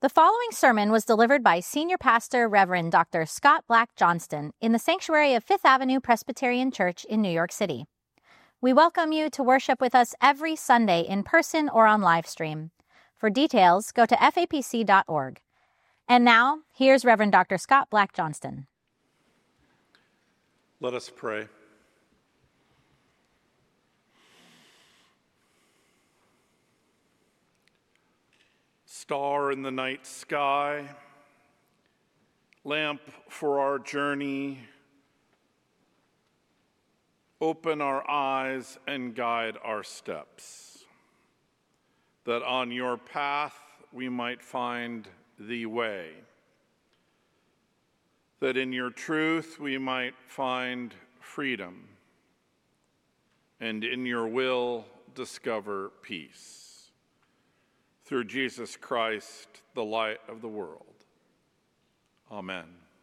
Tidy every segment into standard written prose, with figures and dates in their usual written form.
The following sermon was delivered by Senior Pastor Reverend Dr. Scott Black Johnston in the sanctuary of Fifth Avenue Presbyterian Church in New York City. We welcome you to worship with us every Sunday in person or on live stream. For details, go to fapc.org. And now, here's Reverend Dr. Scott Black Johnston. Let us pray. Star in the night sky, lamp for our journey, open our eyes and guide our steps, that on your path we might find the way, that in your truth we might find freedom, and in your will discover peace. Through Jesus Christ, the light of the world. Amen.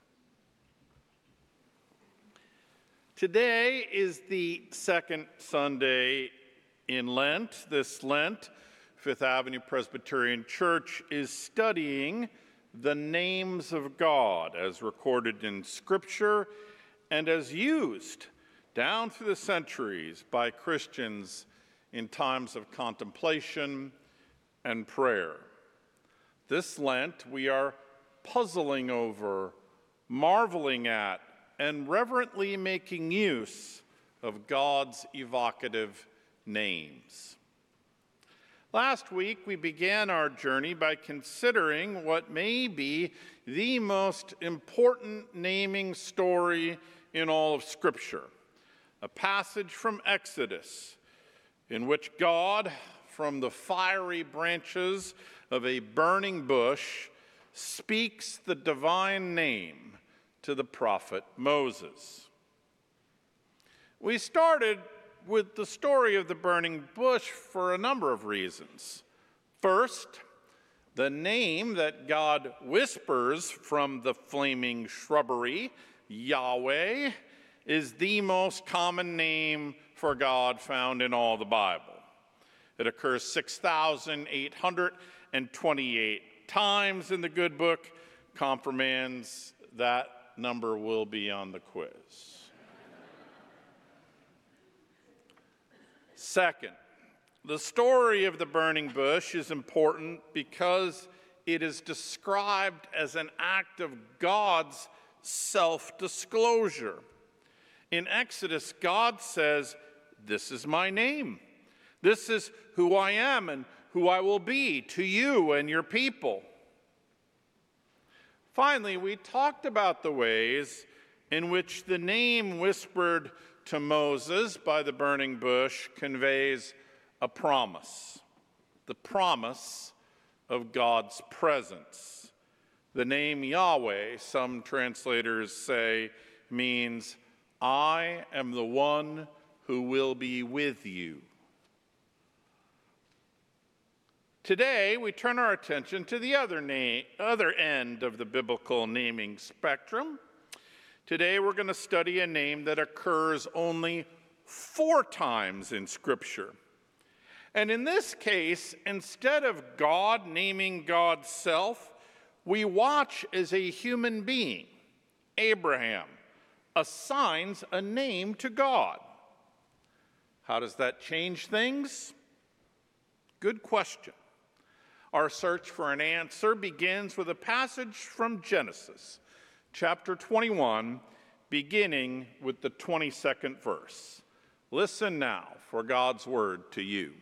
Today is the second Sunday in Lent. This Lent, Fifth Avenue Presbyterian Church is studying the names of God as recorded in Scripture and as used down through the centuries by Christians in times of contemplation and prayer. This Lent, we are puzzling over, marveling at, and reverently making use of God's evocative names. Last week, we began our journey by considering what may be the most important naming story in all of Scripture, a passage from Exodus in which God, from the fiery branches of a burning bush, speaks the divine name to the prophet Moses. We started with the story of the burning bush for a number of reasons. First, the name that God whispers from the flaming shrubbery, Yahweh, is the most common name for God found in all the Bible. It occurs 6,828 times in the Good Book. Confirmands, that number will be on the quiz. Second, the story of the burning bush is important because it is described as an act of God's self-disclosure. In Exodus, God says, "This is my name. This is who I am and who I will be to you and your people." Finally, we talked about the ways in which the name whispered to Moses by the burning bush conveys a promise, the promise of God's presence. The name Yahweh, some translators say, means, "I am the one who will be with you." Today, we turn our attention to the other end of the biblical naming spectrum. Today, we're going to study a name that occurs only 4 times in Scripture. And in this case, instead of God naming God's self, we watch as a human being, Abraham, assigns a name to God. How does that change things? Good question. Our search for an answer begins with a passage from Genesis, chapter 21, beginning with the 22nd verse. Listen now for God's word to you.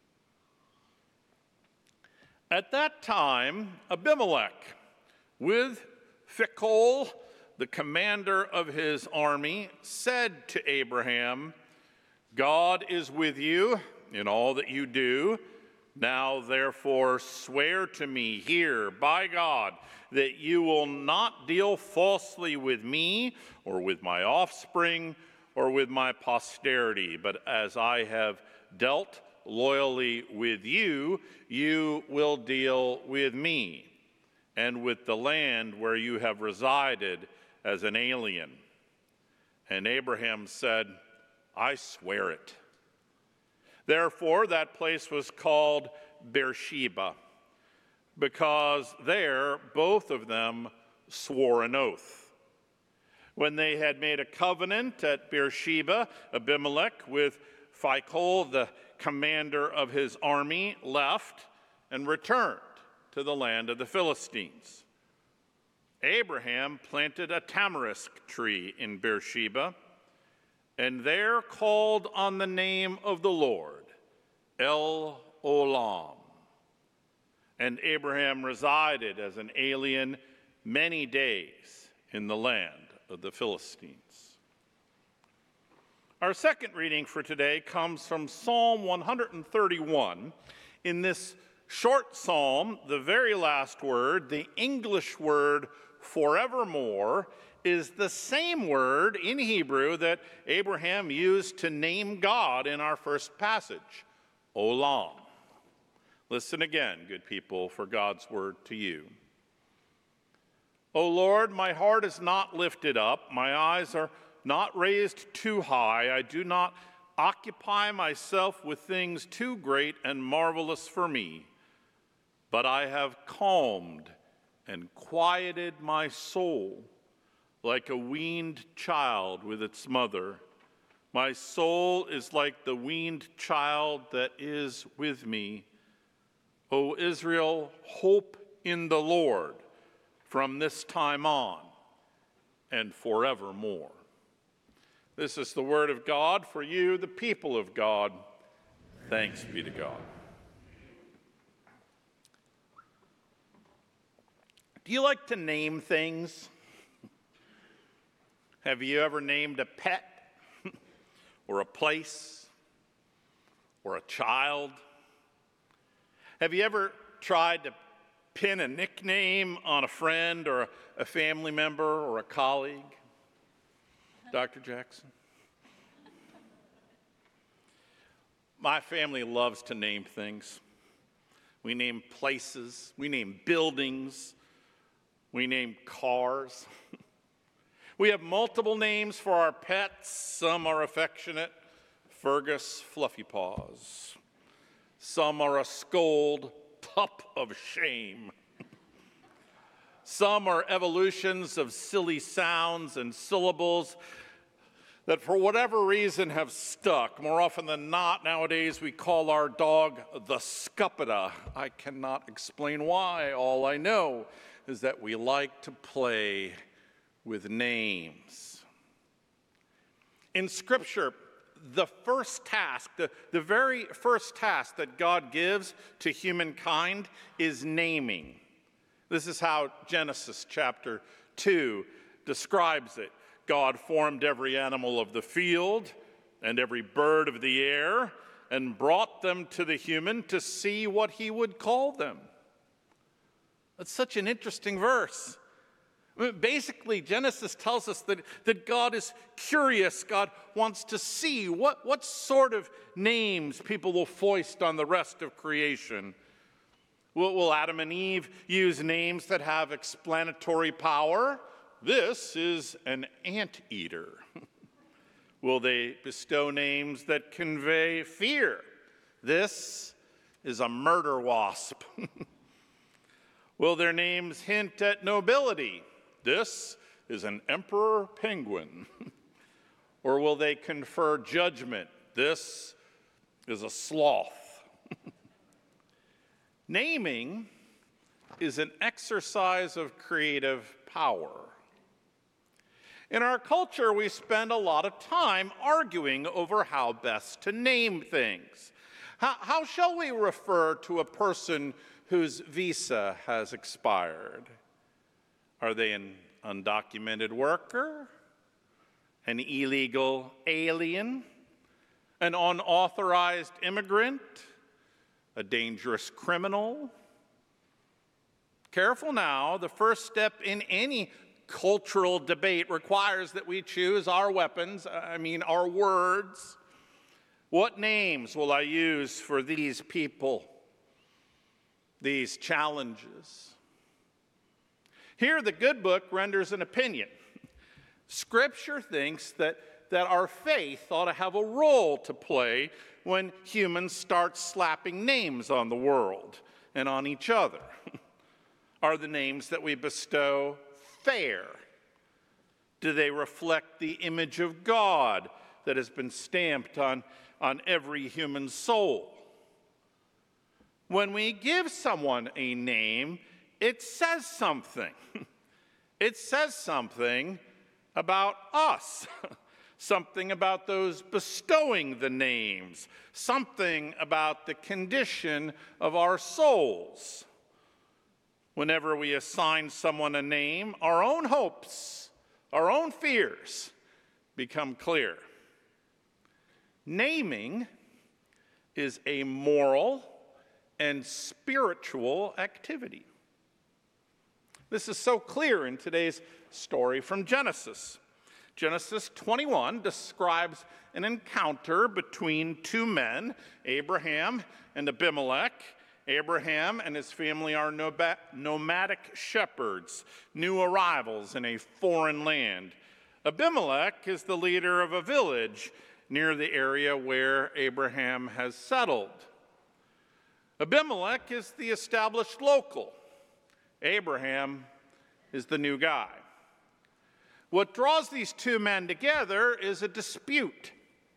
At that time, Abimelech, with Phicol, the commander of his army, said to Abraham, "God is with you in all that you do. Now, therefore, swear to me here by God that you will not deal falsely with me or with my offspring or with my posterity, but as I have dealt loyally with you, you will deal with me and with the land where you have resided as an alien." And Abraham said, "I swear it." Therefore, that place was called Beersheba. because there both of them swore an oath. When they had made a covenant at Beersheba, Abimelech with Phicol, the commander of his army, left and returned to the land of the Philistines. Abraham planted a tamarisk tree in Beersheba, and there called on the name of the Lord, El Olam. And Abraham resided as an alien many days in the land of the Philistines. Our second reading for today comes from Psalm 131. In this short psalm, the very last word, the English word forevermore, is the same word in Hebrew that Abraham used to name God in our first passage, Olam. Listen again, good people, for God's word to you. O Lord, my heart is not lifted up, my eyes are not raised too high. I do not occupy myself with things too great and marvelous for me, but I have calmed and quieted my soul like a weaned child with its mother. My soul is like the weaned child that is with me. O Israel, hope in the Lord from this time on and forevermore. This is the word of God for you, the people of God. Thanks be to God. Do you like to name things? Have you ever named a pet or a place or a child? Have you ever tried to pin a nickname on a friend or a family member or a colleague? Dr. Jackson? My family loves to name things. We name places, we name buildings, we name cars. We have multiple names for our pets. Some are affectionate, Fergus Fluffy Paws. Some are a scold, Pup of Shame. Some are evolutions of silly sounds and syllables that for whatever reason have stuck. More often than not, nowadays we call our dog the Scuppida. I cannot explain why. All I know is that we like to play with names. In Scripture, the first task, the very first task that God gives to humankind is naming. This is how Genesis chapter 2 describes it. God formed every animal of the field and every bird of the air and brought them to the human to see what he would call them. That's such an interesting verse. Basically, Genesis tells us that God is curious. God wants to see what sort of names people will foist on the rest of creation. Will Adam and Eve use names that have explanatory power? This is an anteater. Will they bestow names that convey fear? This is a murder wasp. Will their names hint at nobility? This is an emperor penguin. Or will they confer judgment? This is a sloth. Naming is an exercise of creative power. In our culture, we spend a lot of time arguing over how best to name things. How shall we refer to a person whose visa has expired? Are they an undocumented worker, an illegal alien, an unauthorized immigrant, a dangerous criminal? Careful now, the first step in any cultural debate requires that we choose our weapons, our words. What names will I use for these people, these challenges? Here, the Good Book renders an opinion. Scripture thinks that our faith ought to have a role to play when humans start slapping names on the world and on each other. Are the names that we bestow fair? Do they reflect the image of God that has been stamped on every human soul? When we give someone a name, it says something. It says something about us, something about those bestowing the names, something about the condition of our souls. Whenever we assign someone a name, our own hopes, our own fears become clear. Naming is a moral and spiritual activity. This is so clear in today's story from Genesis. Genesis 21 describes an encounter between two men, Abraham and Abimelech. Abraham and his family are nomadic shepherds, new arrivals in a foreign land. Abimelech is the leader of a village near the area where Abraham has settled. Abimelech is the established local. Abraham is the new guy. What draws these two men together is a dispute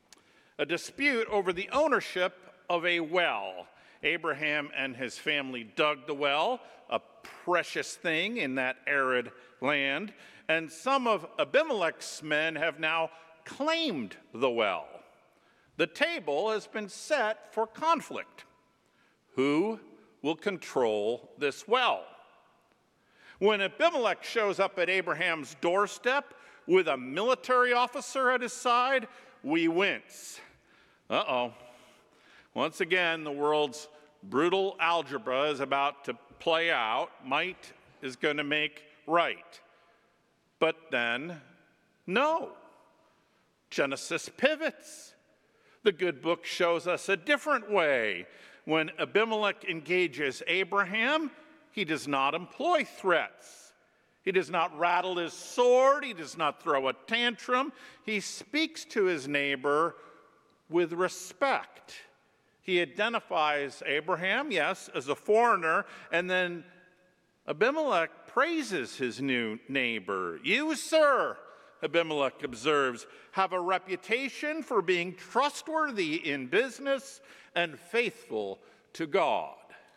over the ownership of a well. Abraham and his family dug the well, a precious thing in that arid land, and some of Abimelech's men have now claimed the well. The table has been set for conflict. Who will control this well? When Abimelech shows up at Abraham's doorstep with a military officer at his side, we wince. Uh-oh. Once again, the world's brutal algebra is about to play out. Might is going to make right. But then, no. Genesis pivots. The good book shows us a different way. When Abimelech engages Abraham, he does not employ threats. He does not rattle his sword. He does not throw a tantrum. He speaks to his neighbor with respect. He identifies Abraham, yes, as a foreigner, and then Abimelech praises his new neighbor. You, sir, Abimelech observes, have a reputation for being trustworthy in business and faithful to God.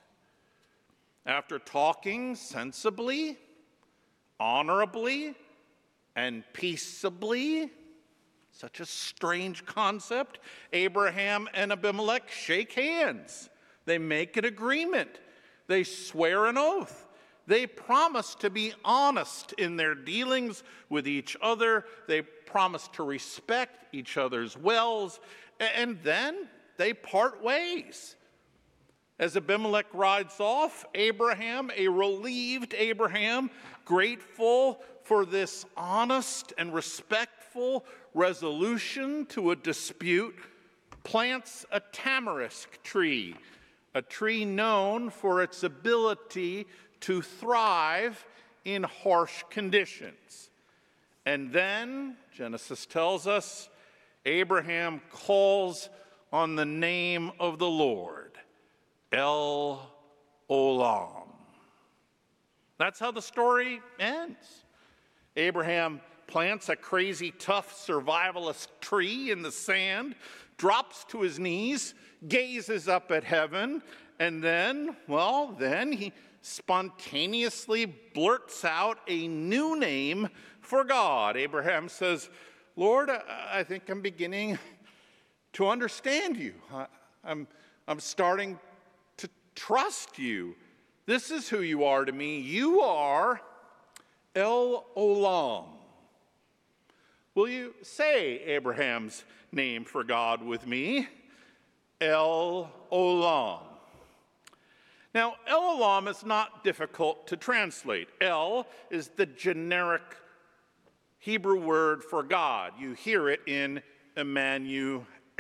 After talking sensibly, honorably, and peaceably, such a strange concept, Abraham and Abimelech shake hands. They make an agreement. They swear an oath. They promise to be honest in their dealings with each other. They promise to respect each other's wills. And then they part ways. As Abimelech rides off, Abraham, a relieved Abraham, grateful for this honest and respectful resolution to a dispute, plants a tamarisk tree, a tree known for its ability to thrive in harsh conditions. And then, Genesis tells us, Abraham calls on the name of the Lord, El Olam. That's how the story ends. Abraham plants a crazy, tough, survivalist tree in the sand, drops to his knees, gazes up at heaven, and then he spontaneously blurts out a new name for God. Abraham says, Lord, I think I'm beginning to understand you. I'm starting to trust you. This is who you are to me. You are El Olam. Will you say Abraham's name for God with me? El Olam. Now, El Olam is not difficult to translate. El is the generic Hebrew word for God. You hear it in Emmanuel,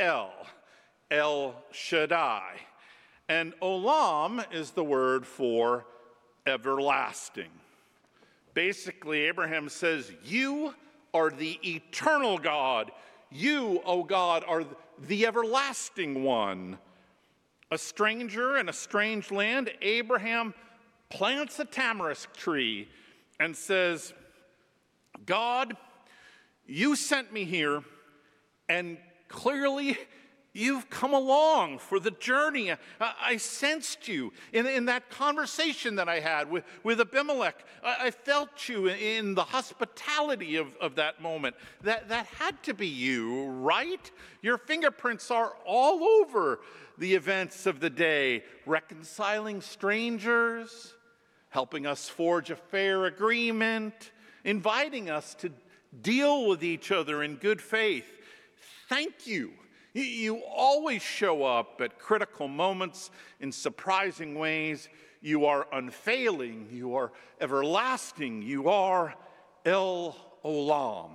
El Shaddai. And Olam is the word for everlasting. Basically, Abraham says, you are the eternal God. You, O God, are the everlasting one. A stranger in a strange land, Abraham plants a tamarisk tree and says, God, you sent me here, and clearly you've come along for the journey. I sensed you in that conversation that I had with Abimelech. I felt you in the hospitality of that moment. That had to be you, right? Your fingerprints are all over the events of the day, reconciling strangers, helping us forge a fair agreement, inviting us to deal with each other in good faith. Thank you. You always show up at critical moments in surprising ways. You are unfailing. You are everlasting. You are El Olam.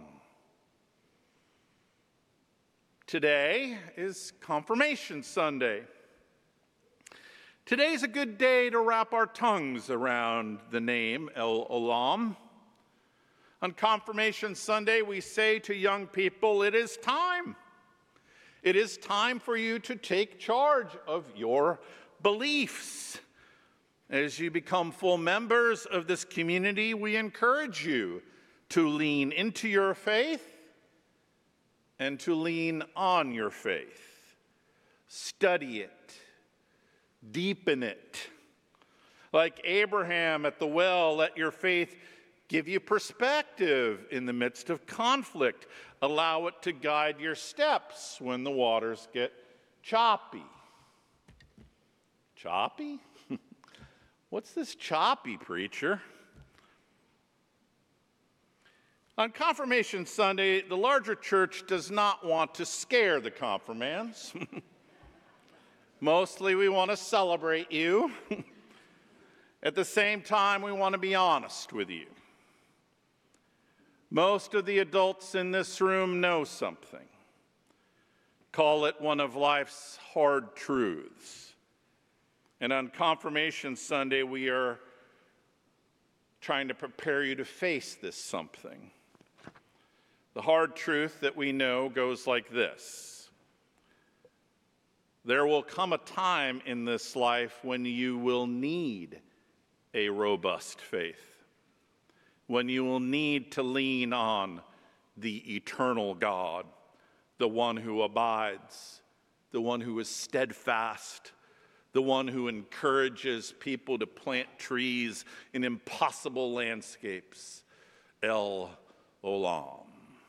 Today is Confirmation Sunday. Today's a good day to wrap our tongues around the name El Olam. On Confirmation Sunday, we say to young people, it is time. It is time for you to take charge of your beliefs. As you become full members of this community, we encourage you to lean into your faith and to lean on your faith. Study it. Deepen it. Like Abraham at the well, let your faith give you perspective in the midst of conflict. Allow it to guide your steps when the waters get choppy. Choppy? What's this choppy, preacher? On Confirmation Sunday, the larger church does not want to scare the confirmands. Mostly we want to celebrate you. At the same time, we want to be honest with you. Most of the adults in this room know something. Call it one of life's hard truths. And on Confirmation Sunday, we are trying to prepare you to face this something. The hard truth that we know goes like this. There will come a time in this life when you will need a robust faith. When you will need to lean on the eternal God, the one who abides, the one who is steadfast, the one who encourages people to plant trees in impossible landscapes, El Olam.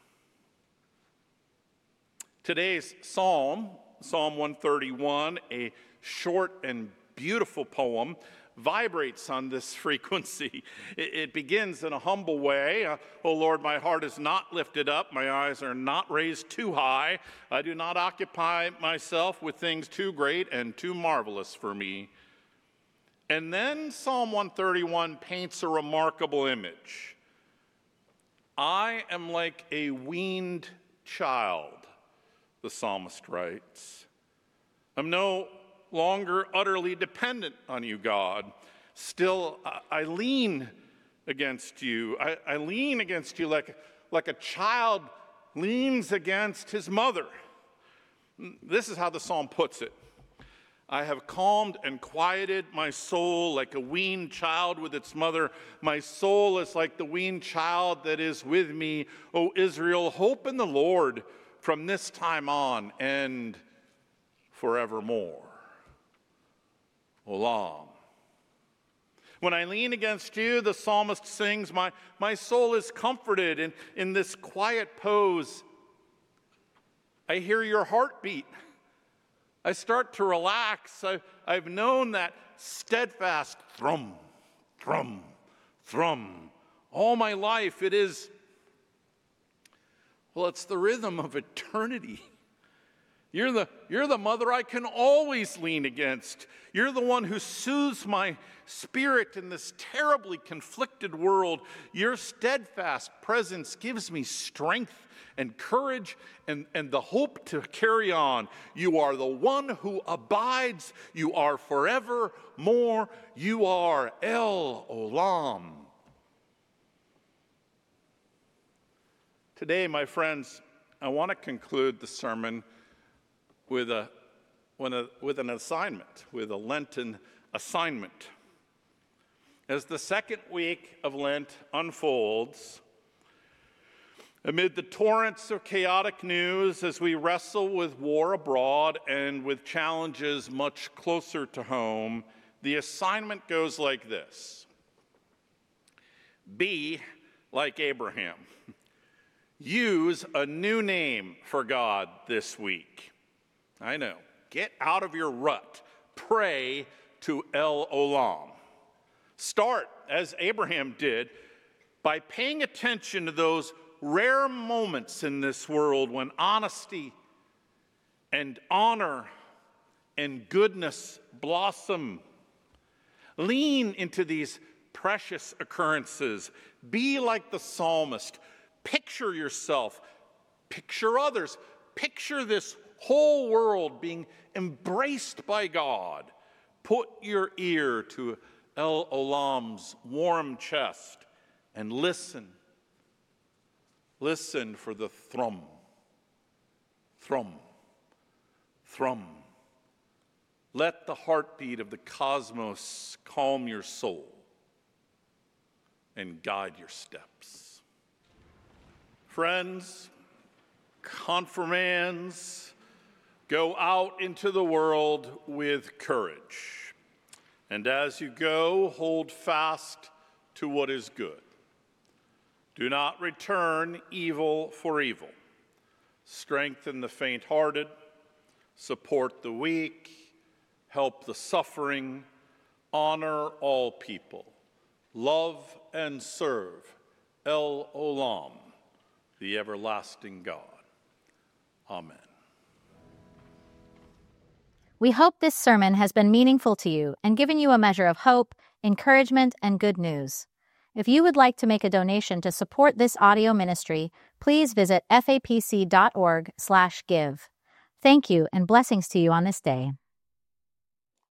Today's psalm, Psalm 131, a short and beautiful poem, vibrates on this frequency. It begins in a humble way. O Lord, my heart is not lifted up. My eyes are not raised too high. I do not occupy myself with things too great and too marvelous for me. And then Psalm 131 paints a remarkable image. I am like a weaned child, the psalmist writes. I'm no longer utterly dependent on you, God. Still, I lean against you. I lean against you like a child leans against his mother. This is how the psalm puts it. I have calmed and quieted my soul like a weaned child with its mother. My soul is like the weaned child that is with me. O Israel, hope in the Lord from this time on and forevermore. Olam. When I lean against you, the psalmist sings, my soul is comforted in this quiet pose. I hear your heartbeat. I start to relax. I've known that steadfast thrum, thrum, thrum. All my life it is, well, it's the rhythm of eternity. You're the mother I can always lean against. You're the one who soothes my spirit in this terribly conflicted world. Your steadfast presence gives me strength and courage and the hope to carry on. You are the one who abides. You are forevermore. You are El Olam. Today, my friends, I want to conclude the sermon with an assignment, with a Lenten assignment. As the second week of Lent unfolds, amid the torrents of chaotic news, as we wrestle with war abroad and with challenges much closer to home, the assignment goes like this. Be like Abraham. Use a new name for God this week. I know. Get out of your rut. Pray to El Olam. Start, as Abraham did, by paying attention to those rare moments in this world when honesty and honor and goodness blossom. Lean into these precious occurrences. Be like the psalmist. Picture yourself. Picture others. Picture this whole world being embraced by God. Put your ear to El Olam's warm chest and listen. Listen for the thrum, thrum, thrum. Let the heartbeat of the cosmos calm your soul and guide your steps. Friends, confirmands, go out into the world with courage. And as you go, hold fast to what is good. Do not return evil for evil. Strengthen the faint-hearted, support the weak, help the suffering, honor all people, love and serve El Olam, the everlasting God. Amen. We hope this sermon has been meaningful to you and given you a measure of hope, encouragement, and good news. If you would like to make a donation to support this audio ministry, please visit fapc.org/give. Thank you and blessings to you on this day.